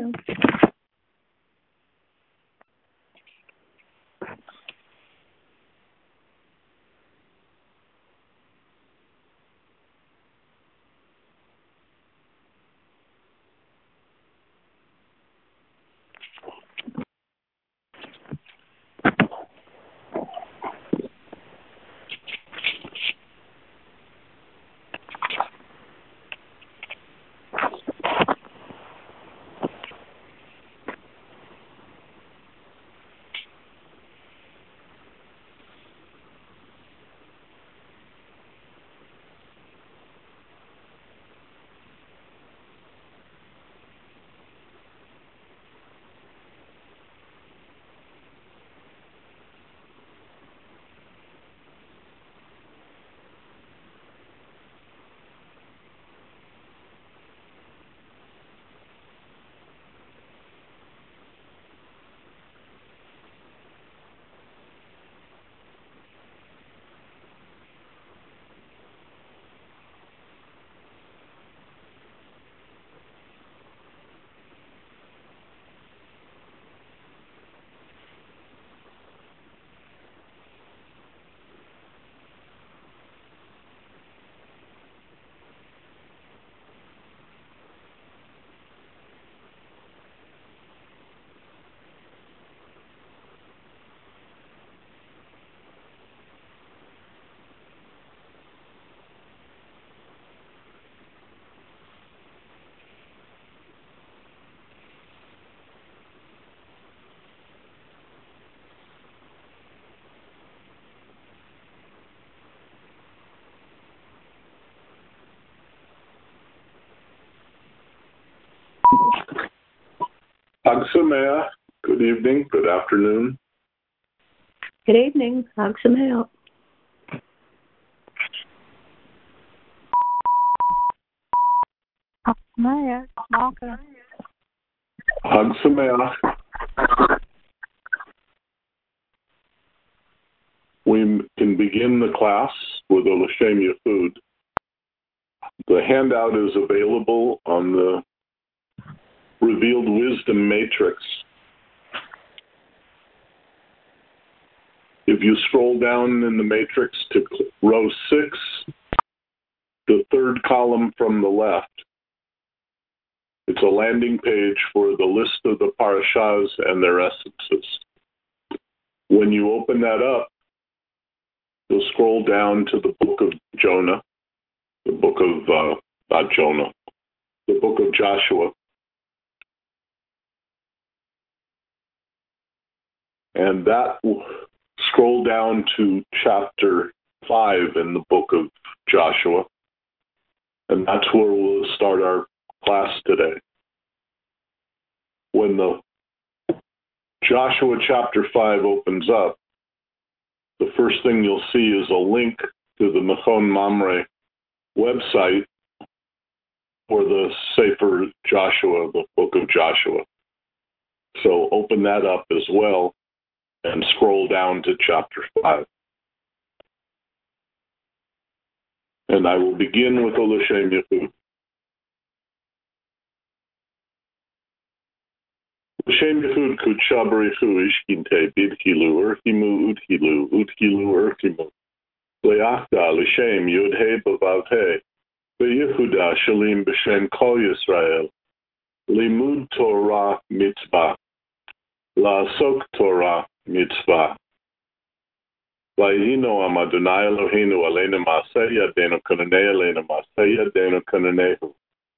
you. Chag Sameach. Good evening, good afternoon. Good evening. Chag Sameach. Chag Sameach. Malka. Chag Sameach. We can begin the class with Ol Hashem Yehud. The handout is available on the Revealed Wisdom Matrix. If you scroll down in the matrix to row 6, the third column from the left, it's a landing page for the list of the parashas and their essences. When you open that up, you'll scroll down to the book of Jonah, the book of, not Jonah, the book of Joshua. And that will scroll down to chapter 5 in the book of Joshua. And that's where we'll start our class today. When the Joshua chapter 5 opens up, the first thing you'll see is a link to the Mechon Mamre website for the Sefer Joshua, the book of Joshua. So open that up as well and scroll down to chapter 5. And I will begin with Ol Hashem Yehud. Hashem Yehud Kudsha Barichu Ishkinte Bidhilu Urchimu Udhilu Urchimu Leachda L'Shem Yudhe Bavavhe Beyehuda Shalim B'Shem Kol Yisrael Limud Torah Mitzvah La'asok Torah Mitzvah Vayino Am Adonai Eloheinu Aleinu Ma'aseh Yadeinu Kananei Aleinu Ma'aseh Yadeinu Kananehu.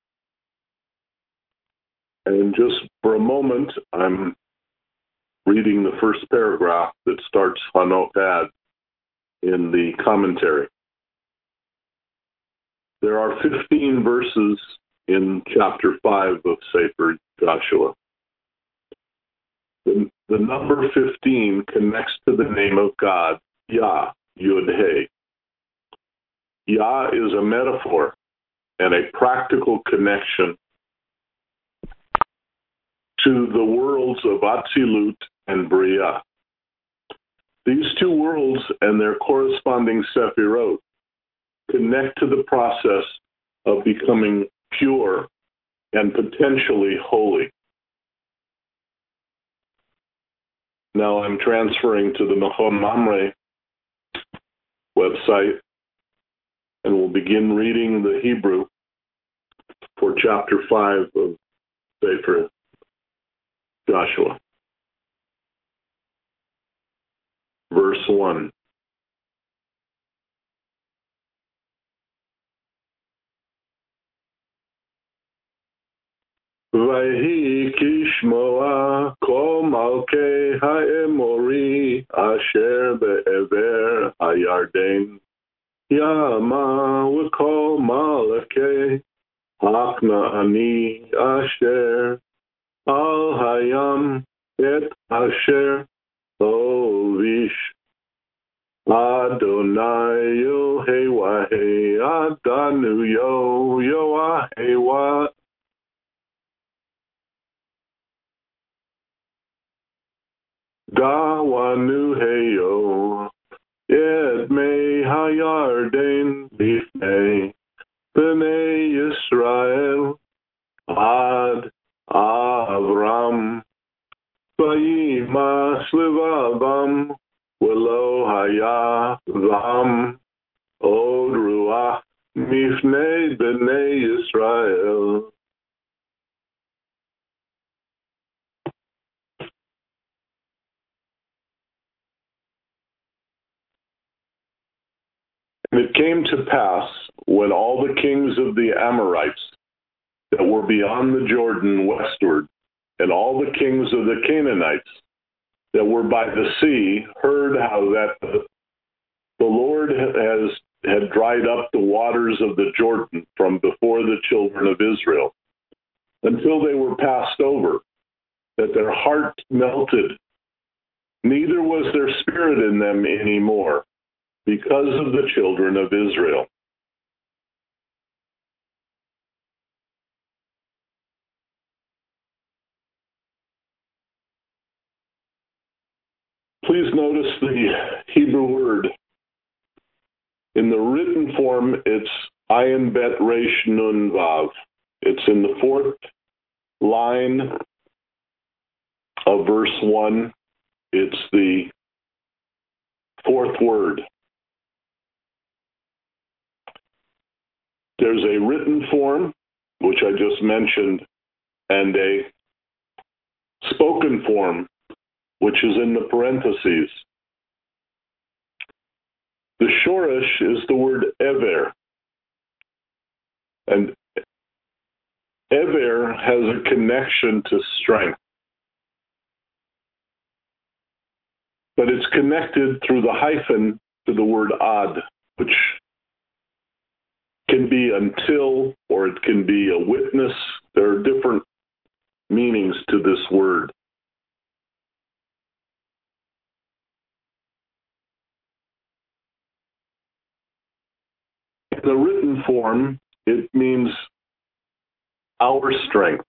And just for a moment, I'm reading the first paragraph that starts Hanok Ad in the commentary. There are 15 verses in chapter 5 of Sefer Joshua. The number 15 connects to the name of God, Yah, Yud-He. Yah is a metaphor and a practical connection to the worlds of Atzilut and Bria. These two worlds and their corresponding Sephirot connect to the process of becoming pure and potentially holy. Now I'm transferring to the Nahum Mamre website, and we'll begin reading the Hebrew for chapter 5 of Sefer Joshua. Verse 1. Vayhi kishmoa kol malkei ha'emori asher be'ever hayarden yama v'kol malkei ha'kna'ani asher al hayam et asher ovish Adonai Yohei Adanu Yoahei Gawanu Heyo Et Me Hayarden Bifnei Bnei Yisrael Ad Avram Vayimas Levavam Velo Haya Vam Od Ruach Mifnei Bnei Yisrael. And it came to pass, when all the kings of the Amorites that were beyond the Jordan westward, and all the kings of the Canaanites that were by the sea, heard how that the Lord had dried up the waters of the Jordan from before the children of Israel, until they were passed over, that their heart melted, neither was there spirit in them anymore, because of the children of Israel. Please notice the Hebrew word. In the written form, it's Ayin Bet Resh Nun Vav. It's in the fourth line of verse 1. It's the fourth word. There's a written form, which I just mentioned, and a spoken form, which is in the parentheses. The Shoresh is the word Ever. And Ever has a connection to strength. But it's connected through the hyphen to the word Ad, which can be until, or it can be a witness. There are different meanings to this word. In the written form, it means our strength.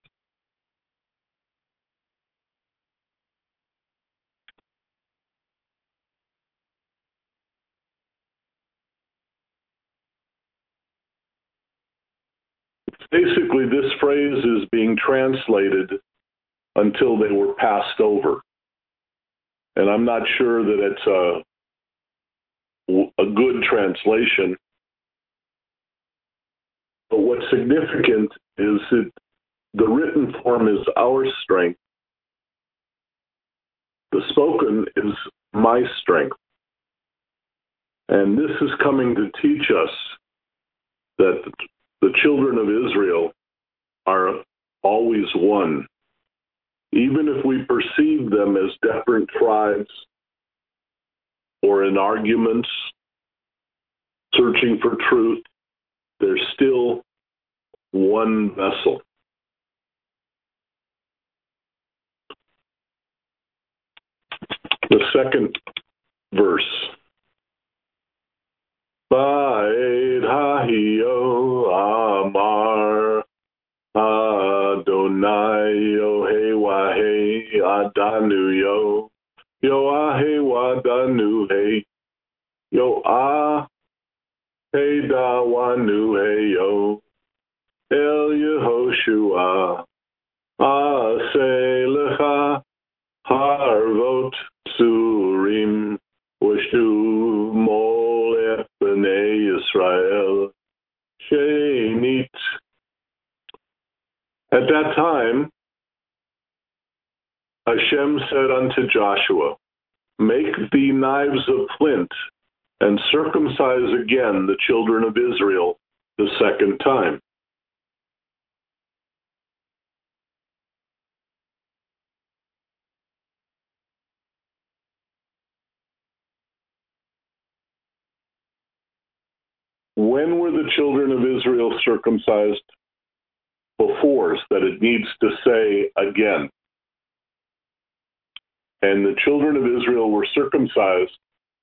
Basically, this phrase is being translated until they were passed over. And I'm not sure that it's a good translation. But what's significant is that the written form is our strength. The spoken is my strength. And this is coming to teach us that the children of Israel are always one. Even if we perceive them as different tribes or in arguments, searching for truth, they're still one vessel. The second verse. Ba'ed ha'hio amar Adonai Yohei Adanu Yoahei Wadanu Hey Yoah Hey Dawanu Hey Yo El Yehoshua Aseh Lecha Harvot Tzurim Washu Molech B'nei Yisrael Shenit. At that time, Hashem said unto Joshua, make thee knives of flint, and circumcise again the children of Israel the second time. When were the children of Israel circumcised? Before, so that it needs to say again. And the children of Israel were circumcised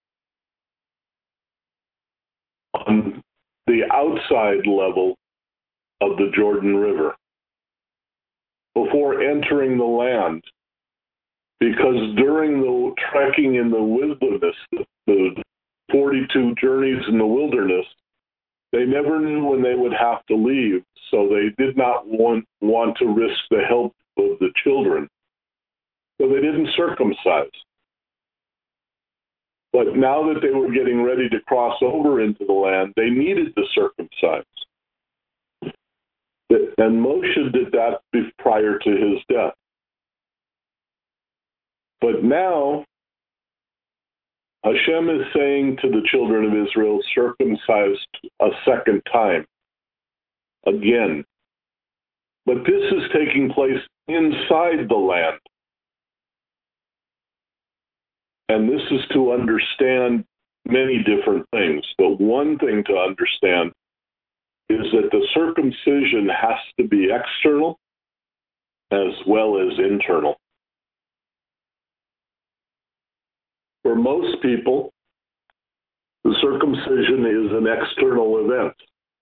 on the outside level of the Jordan River before entering the land. Because during the trekking in the wilderness, the 42 journeys in the wilderness, they never knew when they would have to leave, so they did not want to risk the help of the children. So they didn't circumcise. But now that they were getting ready to cross over into the land, they needed to circumcise. And Moshe did that prior to his death. But now, Hashem is saying to the children of Israel, circumcise a second time, again. But this is taking place inside the land. And this is to understand many different things. But one thing to understand is that the circumcision has to be external as well as internal. For most people, the circumcision is an external event.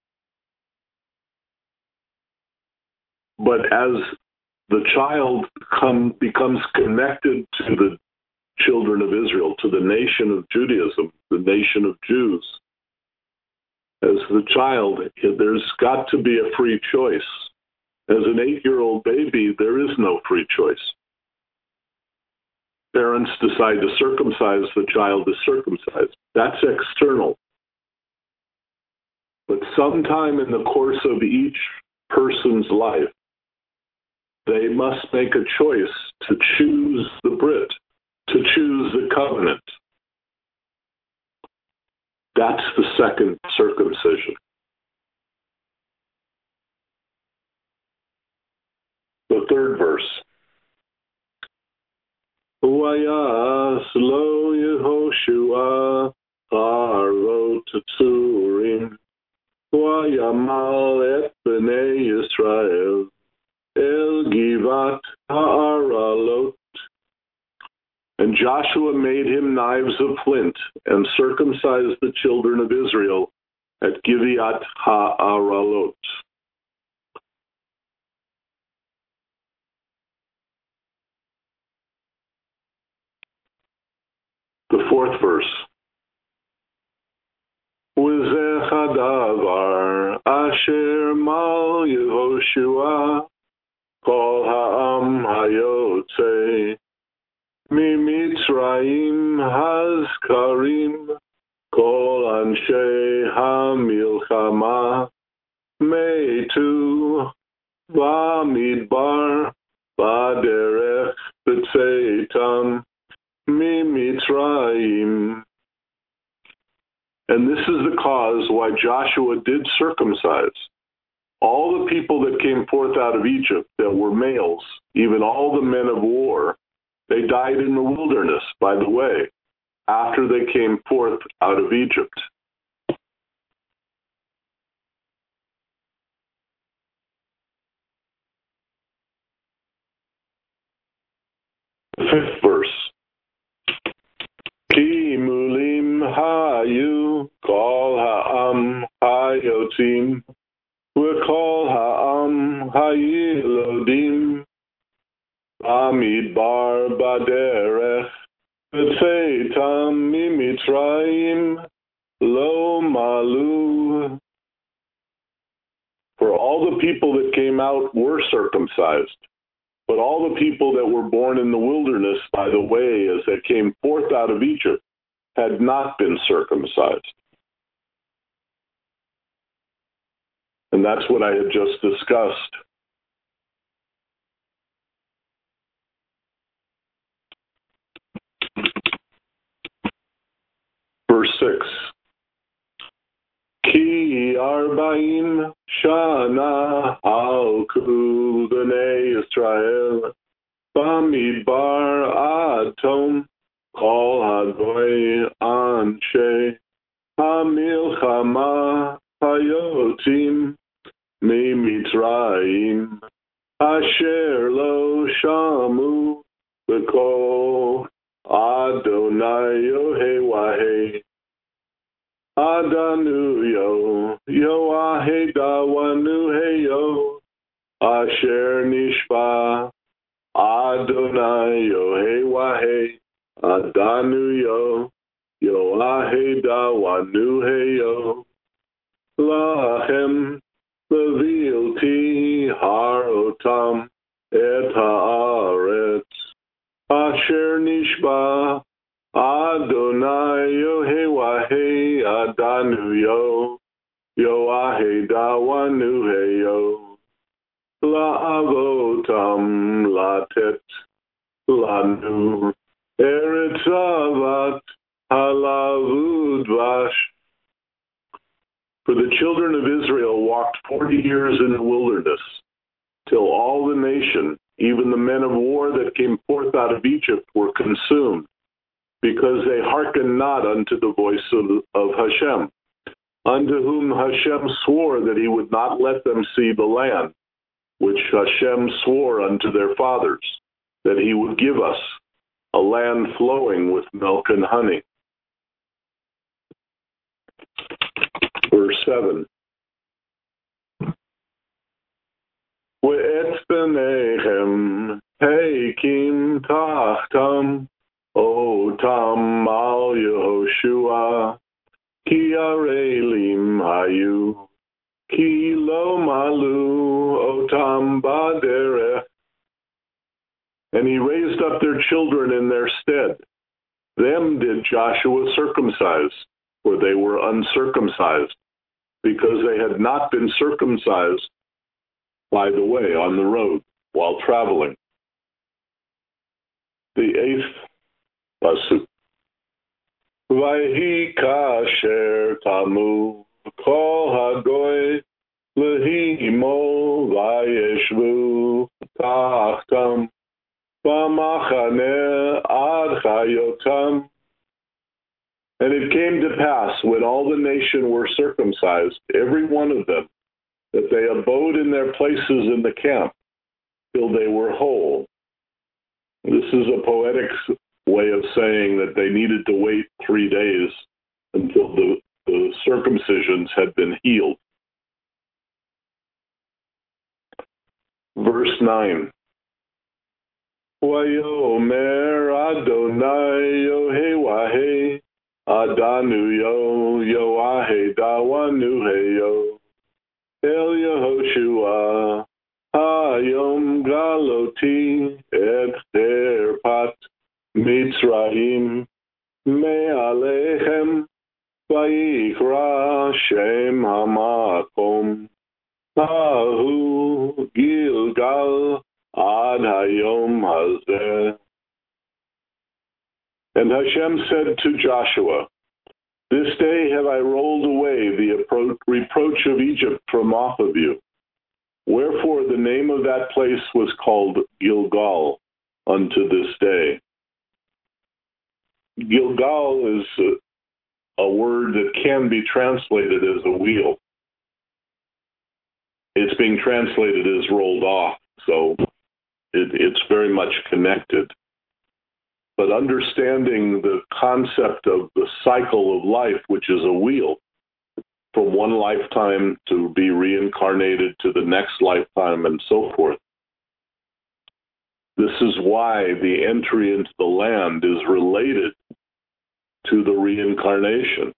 But as the child becomes connected to the children of Israel, to the nation of Judaism, the nation of Jews, as the child, there's got to be a free choice. As an 8-year-old baby, there is no free choice. Parents decide to circumcise, the child is circumcised. That's external. But sometime in the course of each person's life, they must make a choice to choose the Brit, to choose the covenant. That's the second circumcision. The third verse. Vayas lo Yehoshua harot tzurim vayamal et bnei Yisrael el givat ha'aralot. And Joshua made him knives of flint and circumcised the children of Israel at Givat ha'aralot. The fourth verse. Uzeh hadavar asher mal Yehoshua kol ha'am hayotze Mimitzrayim hazkarim kol anshe hamilchama meitu v'amidbar b'derech b'tzeitam Mimitzrayim. And this is the cause why Joshua did circumcise. All the people that came forth out of Egypt that were males, even all the men of war, they died in the wilderness, by the way, after they came forth out of Egypt. The fifth verse. Ki mulim hayu kol ha'am hayotim v'kol ha'am hayilodim Amidbar baderech v'tzeitam mimitzrayim lo malu. For all the people that came out were circumcised, But all the people that were born in the wilderness by the way as they came forth out of Egypt had not been circumcised. And that's what I had just discussed. Verse 6. Ki arba'im shana halku b'nei Yisrael b'midbar adom kol hagoy anshe hamilchama hayotim miMitzrayim asher lo shamu b'kol Adonai Yohewahei Adanuyo Yoahe Dawanuheyo Asher Nishba Adonai Yohewahei Adanuyo Yoahe Dawanuheyo Lahem Levilti Harotam Et Haaretz Asher Nishba Adonai Yohewahei Adanuyo Yoahe Dawanuheyo La'avotam Latet Lanu Eretz Avat Halavu Dvash. For the children of Israel walked 40 years in the wilderness, till all the nation, even the men of war that came forth out of Egypt, were consumed, because they hearkened not unto the voice of Hashem, unto whom Hashem swore that he would not let them see the land, which Hashem swore unto their fathers, that he would give us, a land flowing with milk and honey. Verse 7. Ve'et b'neihem heikim tachtam otam al Yehoshua ki arelim hayu ki lo malu otam baderech. And he raised up their children in their stead. Them did Joshua circumcise, for they were uncircumcised, because they had not been circumcised by the way on the road while traveling. The 8th pasuk. Vayhi kasher tamu kol hagoy lehimo vayeshvu tachtam b'machane ad chayotam. And it came to pass, when all the nation were circumcised, every one of them, that they abode in their places in the camp till they were whole. This is a poetic way of saying that they needed to wait 3 days until the circumcisions had been healed. Verse 9. Vayomer Adonai Yohewahei Adanuyo Yoahe Dawanuheyo El Yehoshua Hayom Galoti Et Derpat Mitzrayim Me'alechem Vayikra Shem Hamakom Ahu Gilgal Ad Hayom Hazeh. And Hashem said to Joshua, This day have I rolled away the reproach of Egypt from off of you. Wherefore the name of that place was called Gilgal unto this day. Gilgal is a word that can be translated as a wheel. It's being translated as rolled off, so it's very much connected. But understanding the concept of the cycle of life, which is a wheel, from one lifetime to be reincarnated to the next lifetime and so forth. This is why the entry into the land is related to the reincarnation.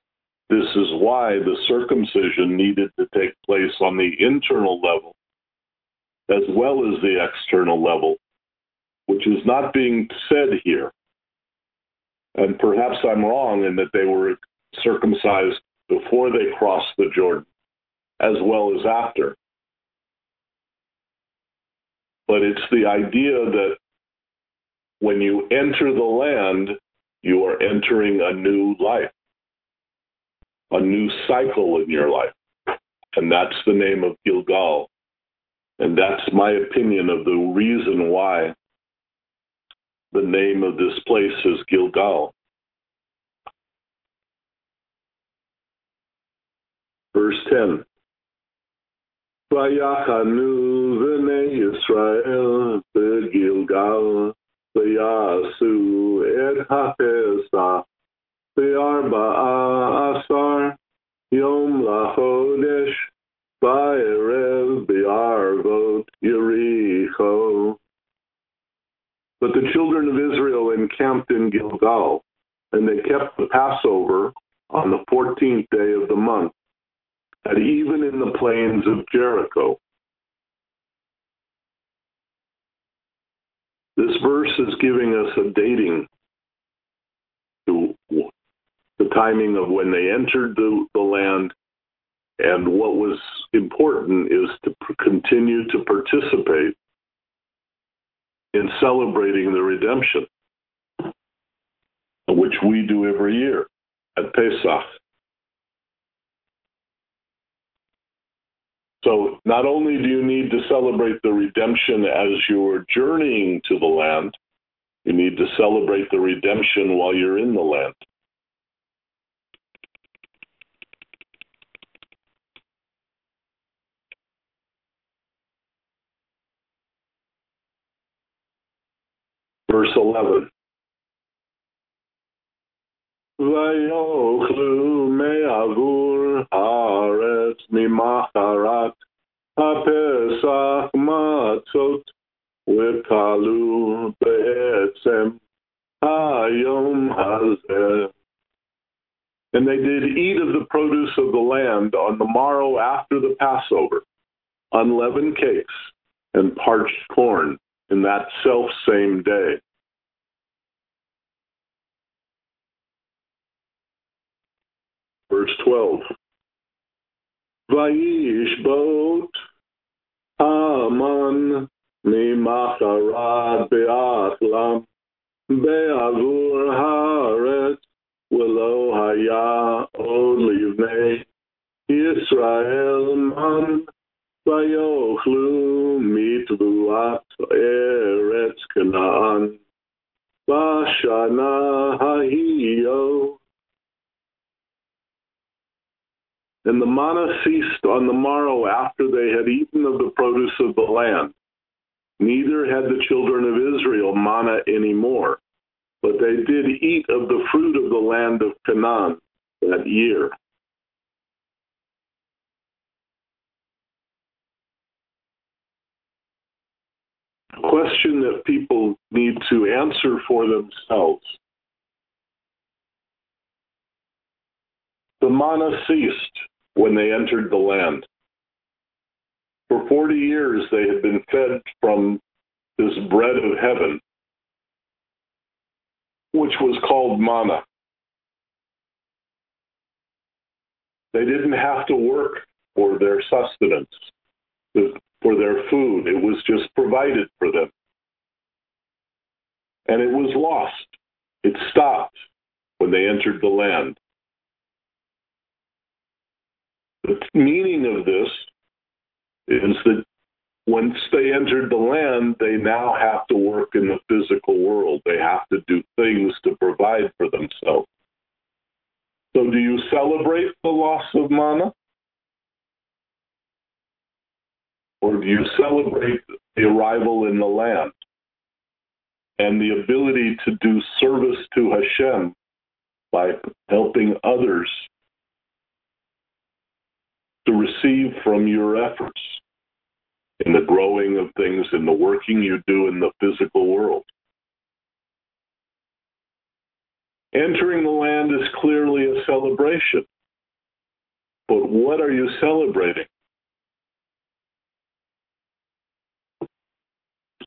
This is why the circumcision needed to take place on the internal level as well as the external level, which is not being said here. And perhaps I'm wrong in that they were circumcised before they crossed the Jordan, as well as after. But it's the idea that when you enter the land, you are entering a new life, a new cycle in your life. And that's the name of Gilgal. And that's my opinion of the reason why the name of this place is Gilgal. Verse 10. Vayachanu v'nei Yisrael b'Gilgal v'yasu et ha'pesach v'arba'a asar yom lachodesh v'erev b'arvot Yericho. But the children of Israel encamped in Gilgal, and they kept the Passover on the 14th day of the month, and even in the plains of Jericho. This verse is giving us a dating to the timing of when they entered the land, and what was important is to continue to participate in celebrating the redemption, which we do every year at Pesach. So not only do you need to celebrate the redemption as you're journeying to the land, you need to celebrate the redemption while you're in the land. Verse 11. Vayochlu me'avur haaretz mimacharat ha'pesach matzot v'kalu be'etzem hayom hazeh. And they did eat of the produce of the land on the morrow after the Passover, unleavened cakes and parched corn in that self-same day. Verse 12. Vayishbot Haman mimacharat be'achlam be'avur haaretz v'lo haya od livnei Yisrael man vayochlu mitvuat eretz Canaan b'shana hahiyo. And the manna ceased on the morrow after they had eaten of the produce of the land. Neither had the children of Israel manna anymore, but they did eat of the fruit of the land of Canaan that year. A question that people need to answer for themselves. The manna ceased when they entered the land. For 40 years they had been fed from this bread of heaven, which was called manna. They didn't have to work for their sustenance, for their food. It was just provided for them. And it was lost. It stopped when they entered the land. The meaning of this is that once they entered the land, they now have to work in the physical world. They have to do things to provide for themselves. So do you celebrate the loss of manna? Or do you celebrate the arrival in the land and the ability to do service to Hashem by helping others to receive from your efforts in the growing of things, in the working you do in the physical world? Entering the land is clearly a celebration. But what are you celebrating?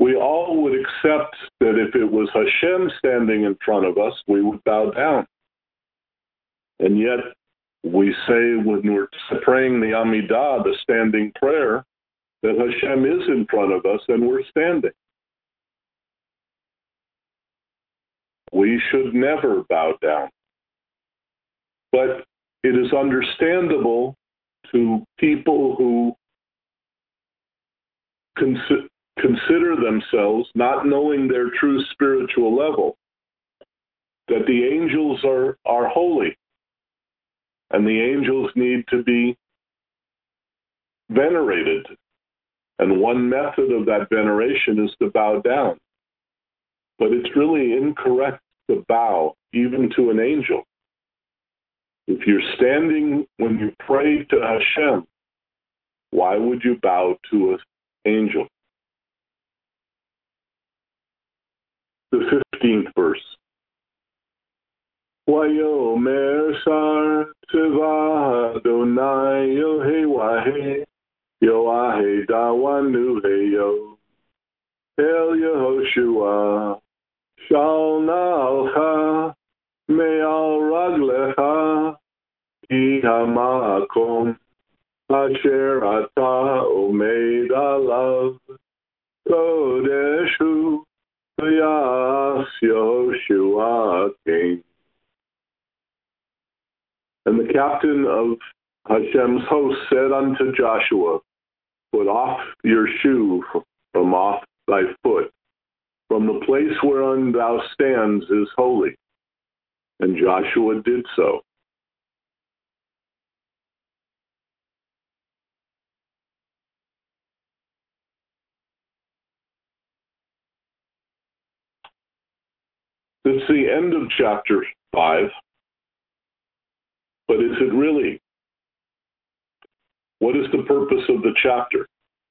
we all would accept that if it was Hashem standing in front of us, we would bow down. And yet, we say when we're praying the Amidah, the standing prayer, that Hashem is in front of us and we're standing. We should never bow down. But it is understandable to people who consider themselves, not knowing their true spiritual level, that the angels are holy, and the angels need to be venerated. And one method of that veneration is to bow down. But it's really incorrect to bow even to an angel. If you're standing when you pray to Hashem, why would you bow to an angel? The 15th verse. Vayomer Shar Tzeva Adonai Yohewahe Yoahe Dawanu Heyo El Yehoshua Shal Na'alcha Me'al Raglecha Ki Hamakom Asher Ata Omed Alav Kodeshu Yas Yehoshua King. And the captain of Hashem's host said unto Joshua, put off your shoe from off thy foot, from the place whereon thou stands is holy. And Joshua did so. It's the end of chapter 5. But is it really? What is the purpose of the chapter?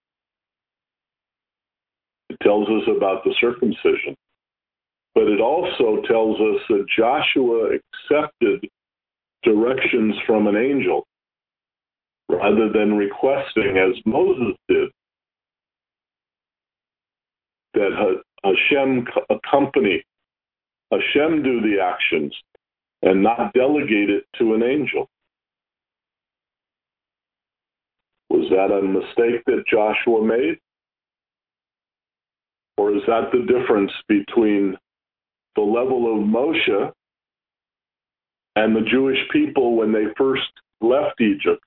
It tells us about the circumcision. But it also tells us that Joshua accepted directions from an angel rather than requesting, as Moses did, that Hashem accompany, Hashem do the actions and not delegate it to an angel. Was that a mistake that Joshua made? Or is that the difference between the level of Moshe and the Jewish people when they first left Egypt?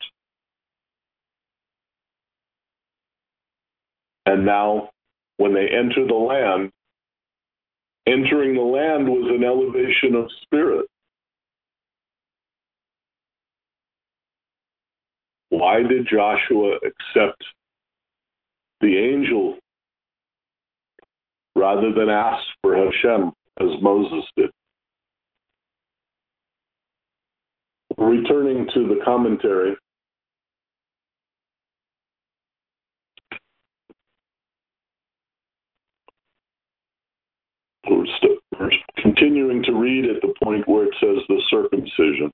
And now, when they enter the land, entering the land was an elevation of spirit. Why did Joshua accept the angel rather than ask for Hashem as Moses did? Returning to the commentary, we're continuing to read at the point where it says the circumcision.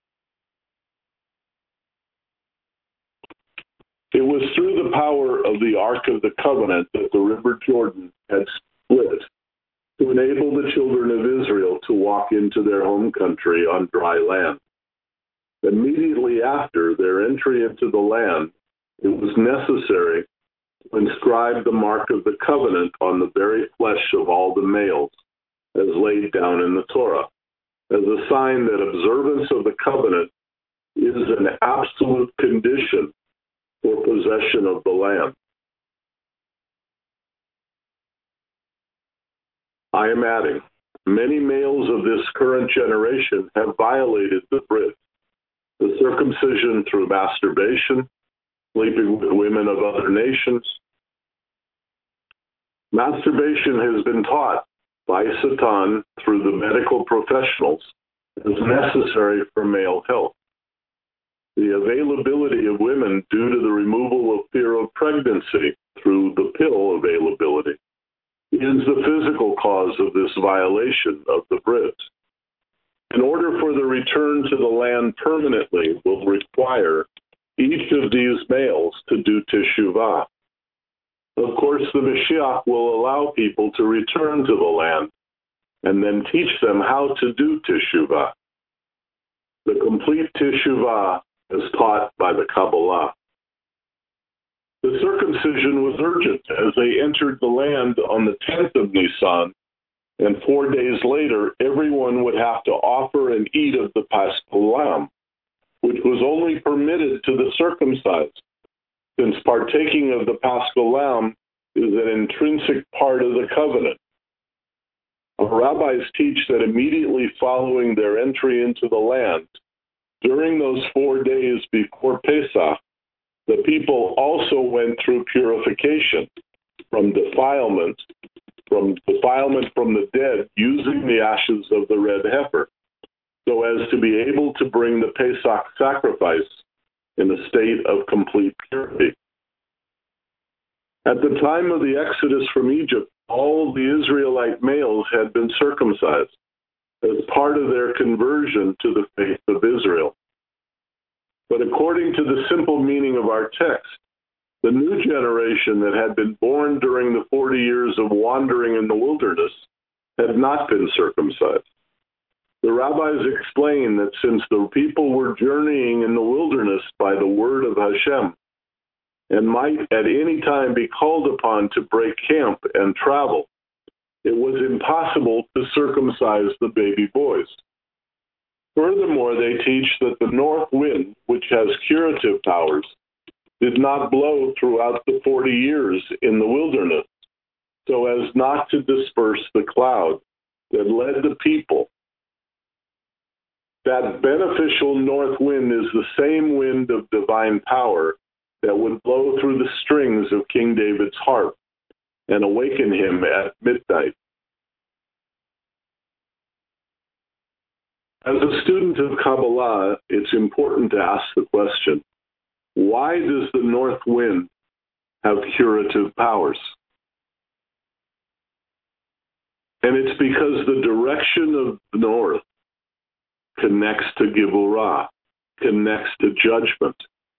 It was through the power of the Ark of the Covenant that the River Jordan had split to enable the children of Israel to walk into their home country on dry land. Immediately after their entry into the land, it was necessary to inscribe the mark of the covenant on the very flesh of all the males, as laid down in the Torah, as a sign that observance of the covenant is an absolute condition for possession of the land. I am adding, many males of this current generation have violated the Brit, the circumcision through masturbation, sleeping with women of other nations. Masturbation has been taught by Satan through the medical professionals as necessary for male health. The availability of women due to the removal of fear of pregnancy through the pill availability is the physical cause of this violation of the Brit. In order for the return to the land permanently will require each of these males to do teshuvah. Of course, the Mashiach will allow people to return to the land and then teach them how to do teshuvah. The complete teshuvah is taught by the Kabbalah. The circumcision was urgent as they entered the land on the 10th of Nisan, and 4 days later, everyone would have to offer and eat of the Paschal lamb, which was only permitted to the circumcised, since partaking of the Paschal lamb is an intrinsic part of the covenant. Our rabbis teach that immediately following their entry into the land, during those 4 days before Pesach, the people also went through purification from defilement from the dead using the ashes of the red heifer, so as to be able to bring the Pesach sacrifice in a state of complete purity. At the time of the Exodus from Egypt, all the Israelite males had been circumcised as part of their conversion to the faith of Israel. But according to the simple meaning of our text, the new generation that had been born during the 40 years of wandering in the wilderness had not been circumcised. The rabbis explain that since the people were journeying in the wilderness by the word of Hashem, and might at any time be called upon to break camp and travel, it was impossible to circumcise the baby boys. Furthermore, they teach that the north wind, which has curative powers, did not blow throughout the 40 years in the wilderness, so as not to disperse the cloud that led the people. That beneficial north wind is the same wind of divine power that would blow through the strings of King David's harp and awaken him at midnight. As a student of Kabbalah, it's important to ask the question, why does the north wind have curative powers? And it's because the direction of the north connects to Gevurah, connects to judgment.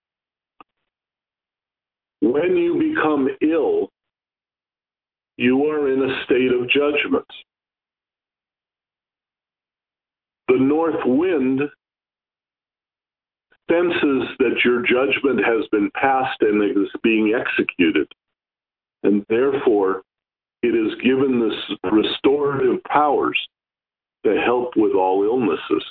When you become ill, you are in a state of judgment. The north wind senses that your judgment has been passed and is being executed, and therefore it is given this restorative powers to help with all illnesses.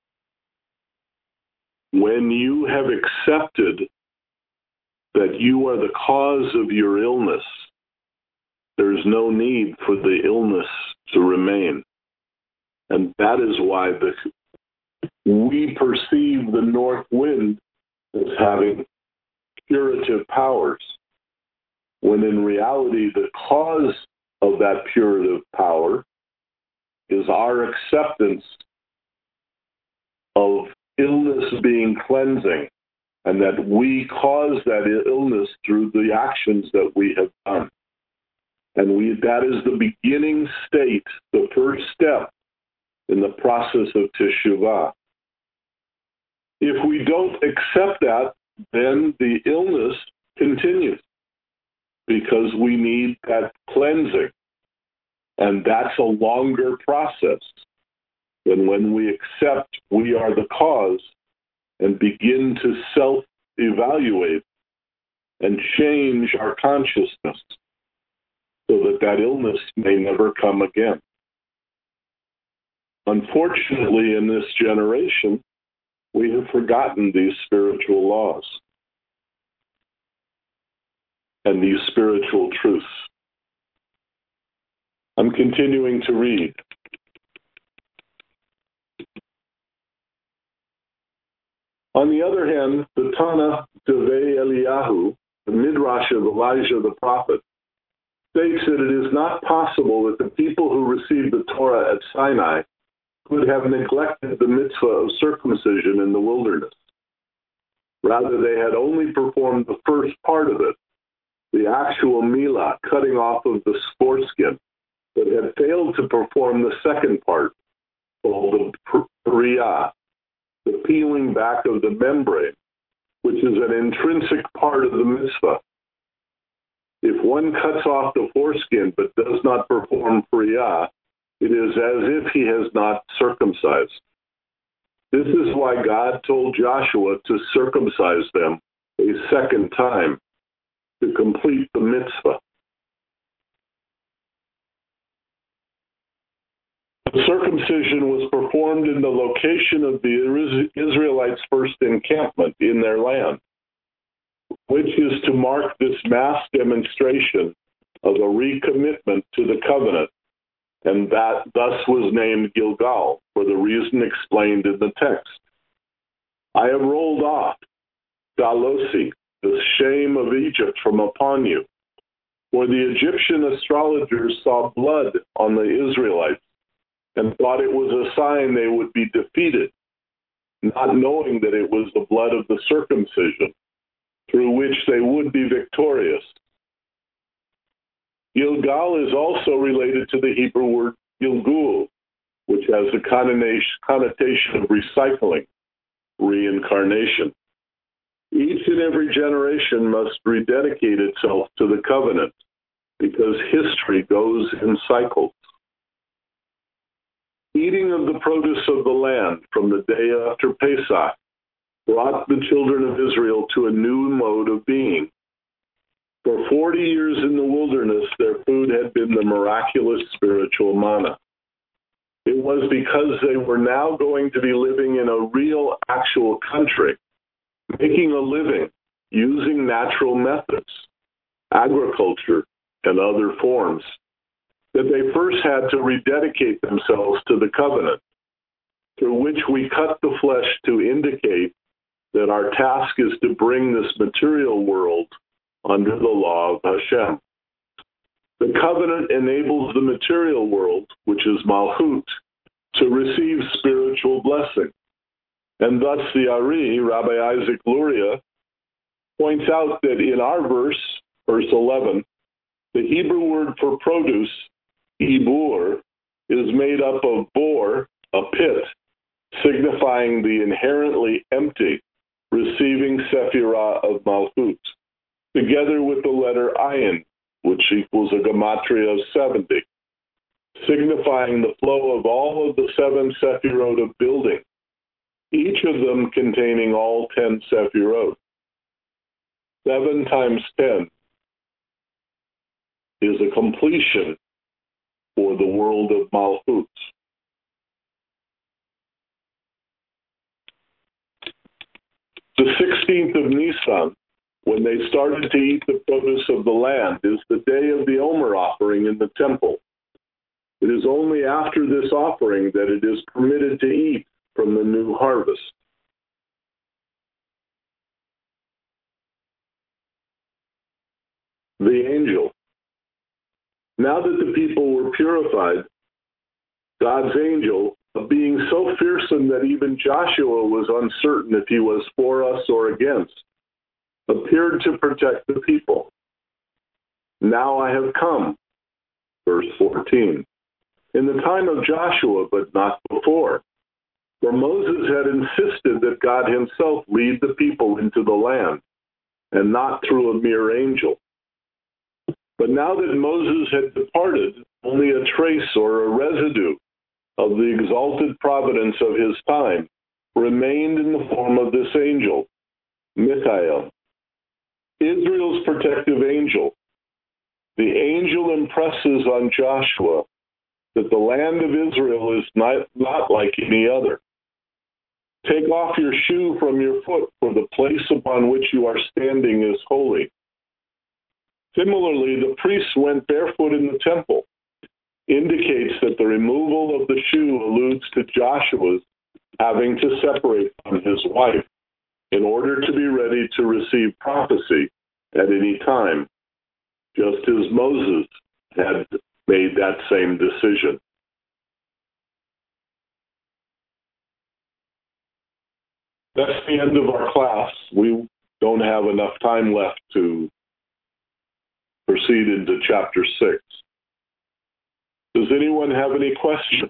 When you have accepted that you are the cause of your illness, there's no need for the illness to remain. And that is why we perceive the north wind as having curative powers, when in reality the cause of that curative power is our acceptance of illness being cleansing, and that we cause that illness through the actions that we have done. And that is the beginning state, the first step in the process of teshuvah. If we don't accept that, then the illness continues, because we need that cleansing. And that's a longer process than when we accept we are the cause and begin to self-evaluate and change our consciousness so that that illness may never come again. Unfortunately, in this generation, we have forgotten these spiritual laws and these spiritual truths. I'm continuing to read. On the other hand, the Tana Devei Eliyahu, the Midrash of Elijah the prophet, states that it is not possible that the people who received the Torah at Sinai could have neglected the mitzvah of circumcision in the wilderness. Rather, they had only performed the first part of it, the actual milah, cutting off of the foreskin, but had failed to perform the second part, called the priyah, the peeling back of the membrane, which is an intrinsic part of the mitzvah. If one cuts off the foreskin but does not perform Priyah, it is as if he has not circumcised. This is why God told Joshua to circumcise them a second time to complete the mitzvah. The circumcision was performed in the location of the Israelites' first encampment in their land, which is to mark this mass demonstration of a recommitment to the covenant, and that thus was named Gilgal, for the reason explained in the text. I have rolled off, Galosi, the shame of Egypt from upon you, for the Egyptian astrologers saw blood on the Israelites and thought it was a sign they would be defeated, not knowing that it was the blood of the circumcision, through which they would be victorious. Gilgal is also related to the Hebrew word Gilgul, which has a connotation of recycling, reincarnation. Each and every generation must rededicate itself to the covenant, because history goes in cycles. Eating of the produce of the land from the day after Pesach brought the children of Israel to a new mode of being. For 40 years in the wilderness, their food had been the miraculous spiritual manna. It was because they were now going to be living in a real, actual country, making a living using natural methods, agriculture, and other forms, that they first had to rededicate themselves to the covenant, through which we cut the flesh to indicate that our task is to bring this material world under the law of Hashem. The covenant enables the material world, which is Malchut, to receive spiritual blessing. And thus the Ari, Rabbi Isaac Luria, points out that in our verse 11, the Hebrew word for produce, ibur, is made up of bor, a pit, signifying the inherently empty, receiving sephirah of Malchut, together with the letter ayin, which equals a gematria of 70, signifying the flow of all of the 7 sephirot of building, each of them containing all 10 sephirot. 7 times 10 is a completion for the world of Malchut. The 16th of Nisan, when they started to eat the produce of the land, is the day of the Omer offering in the temple. It is only after this offering that it is permitted to eat from the new harvest. The angel. Now that the people were purified, God's angel, a being so fearsome that even Joshua was uncertain if he was for us or against, appeared to protect the people. Now I have come, verse 14, in the time of Joshua, but not before. For Moses had insisted that God himself lead the people into the land, and not through a mere angel. But now that Moses had departed, only a trace or a residue of the exalted providence of his time remained in the form of this angel, Michael, Israel's protective angel. The angel impresses on Joshua that the land of Israel is not like any other. Take off your shoe from your foot, for the place upon which you are standing is holy. Similarly, the priests went barefoot in the temple, indicates that the removal of the shoe alludes to Joshua's having to separate from his wife in order to be ready to receive prophecy at any time, just as Moses had made that same decision. That's the end of our class. We don't have enough time left to proceed into chapter 6. Does anyone have any questions?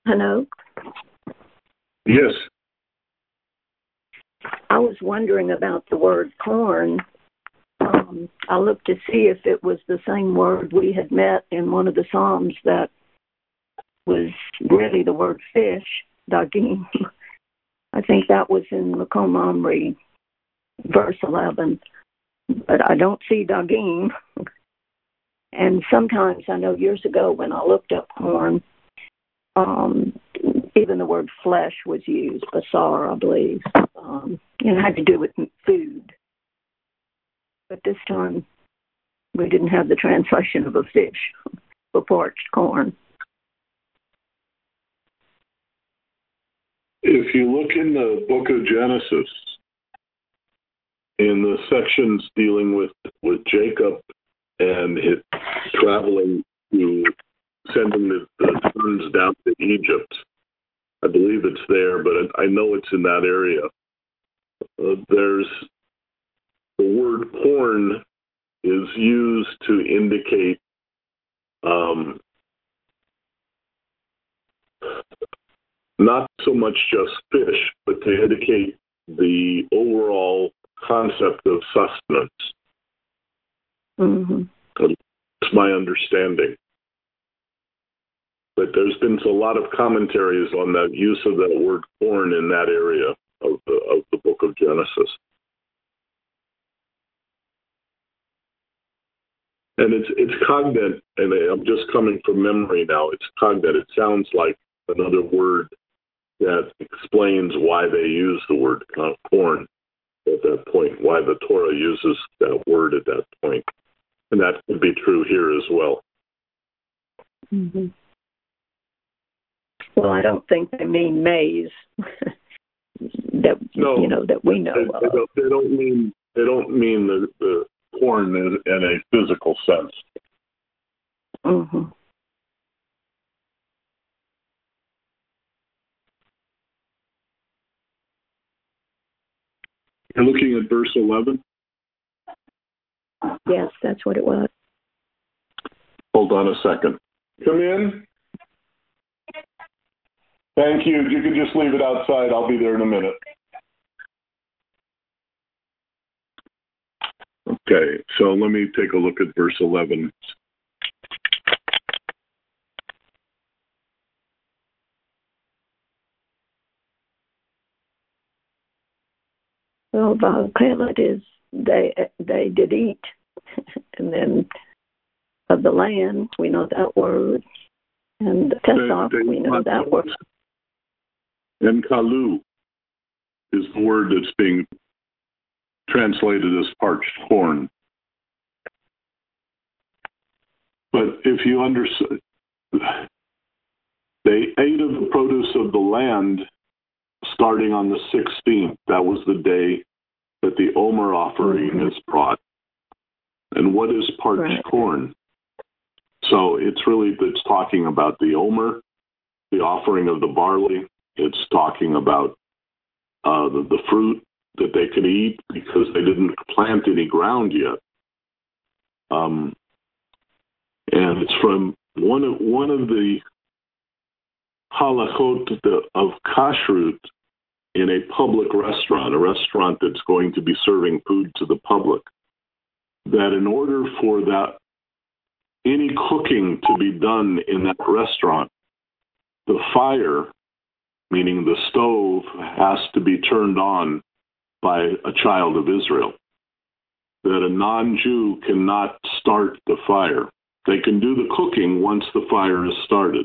Hello? Yes. I was wondering about the word corn. I looked to see if it was the same word we had met in one of the Psalms that was really the word fish, dagim. I think that was in Makom Omri, verse 11. But I don't see dagim. And sometimes, I know years ago when I looked up corn, even the word flesh was used, basar, I believe. It had to do with food. But this time, we didn't have the translation of a fish for parched corn. If you look in the book of Genesis, in the sections dealing with Jacob and it traveling to sending the sons down to Egypt, I believe it's there, but I know it's in that area. There's the word corn is used to indicate not so much just fish, but to indicate the overall concept of sustenance. Mm-hmm. That's my understanding. But there's been a lot of commentaries on the use of that word corn in that area of the book of Genesis. And it's cognate, and I'm just coming from memory now, it's cognate. It sounds like another word that explains why they use the word corn at that point, why the Torah uses that word at that point. And that could be true here as well. Mm-hmm. Well, I don't think they mean maize that we know of. They don't mean the corn in a physical sense. Mm-hmm. You're looking at verse 11? Yes, that's what it was. Hold on a second. Come in. Thank you. You can just leave it outside. I'll be there in a minute. Okay, so let me take a look at verse 11. Well, Va'akelet is they did eat, and then of the land we know that word, and the Pesach we know that word. And kalu is the word that's being translated as parched corn. But if you understand, they ate of the produce of the land starting on the 16th. That was the day that the Omer offering is brought. And what is parched corn? So it's talking about the Omer, the offering of the barley. It's talking about the fruit that they could eat because they didn't plant any ground yet. And it's from one of the halachot of kashrut in a public restaurant, a restaurant that's going to be serving food to the public, that in order for that any cooking to be done in that restaurant, the fire, meaning the stove, has to be turned on by a child of Israel. That a non-Jew cannot start the fire. They can do the cooking once the fire is started.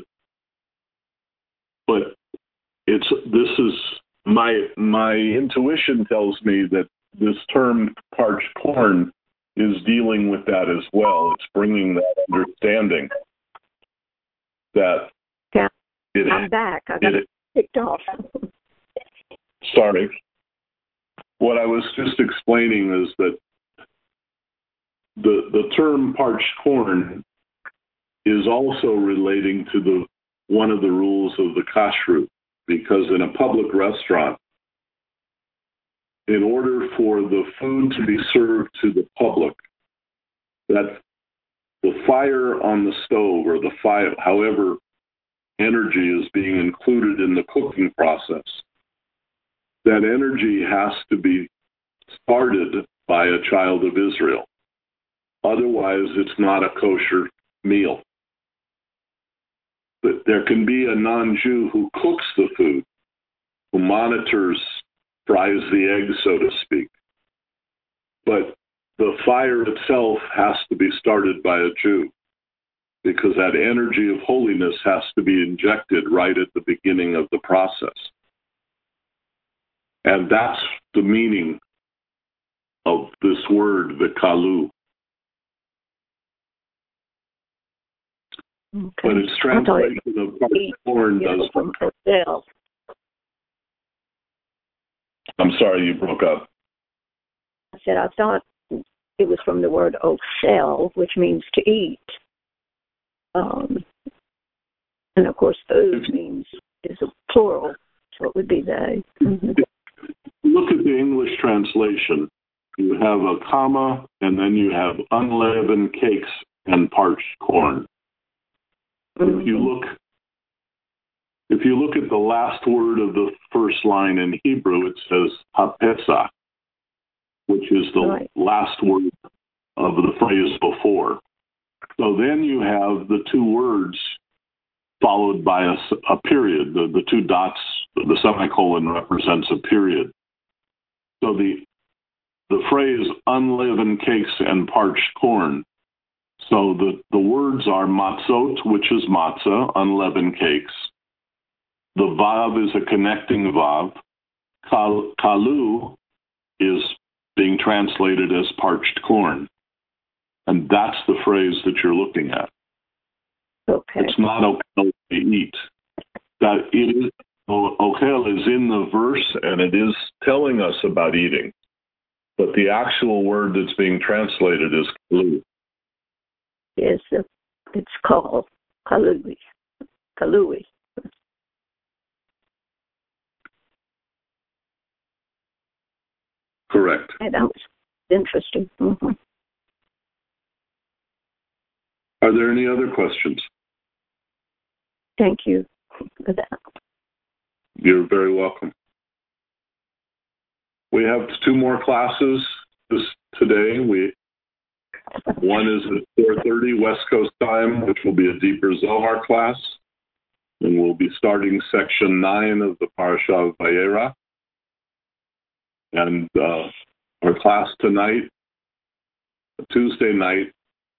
But my intuition tells me that this term parched corn is dealing with that as well. It's bringing that understanding that I'm back. I got kicked off. Sorry. What I was just explaining is that the term parched corn is also relating to one of the rules of the kashrut, because in a public restaurant, in order for the food to be served to the public, that the fire on the stove or the fire, however energy is being included in the cooking process. That energy has to be started by a child of Israel. Otherwise, it's not a kosher meal. But there can be a non-Jew who cooks the food, who monitors, fries the egg, so to speak. But the fire itself has to be started by a Jew, because that energy of holiness has to be injected right at the beginning of the process. And that's the meaning of this word, the kalu. Okay. But its translation of parched corn does. From Osel. I'm sorry, you broke up. I said I thought it was from the word osel, which means to eat. And of course, food is a plural, so it would be they. Mm-hmm. Look at the English translation. You have a comma, and then you have unleavened cakes and parched corn. Mm-hmm. If you look at the last word of the first line in Hebrew, it says hapesach, which is the last word of the phrase before. So then you have the two words followed by a period. The two dots, the semicolon represents a period. So the phrase unleavened cakes and parched corn. So the words are matzot, which is matzah, unleavened cakes. The vav is a connecting vav. Kalu is being translated as parched corn. And that's the phrase that you're looking at. Okay. It's not okay to eat. That it is, ochel is in the verse, and it is telling us about eating. But the actual word that's being translated is kalu. Yes, it's called kalui. Kalui. Correct. And that was interesting. Mm-hmm. Are there any other questions? Thank you for that. You're very welcome. We have 2 more classes today. One is at 4:30 West Coast time, which will be a deeper Zohar class. And we'll be starting section 9 of the Parashah of Vayera. And our class tonight, Tuesday night,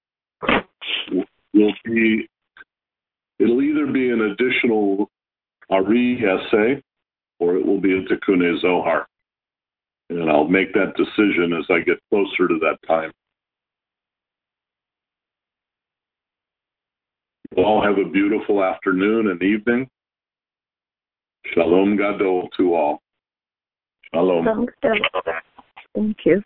it'll either be an additional Ari essay, or it will be a Tikkun Zohar. And I'll make that decision as I get closer to that time. You all have a beautiful afternoon and evening. Shalom Gadol to all. Shalom. Thank you.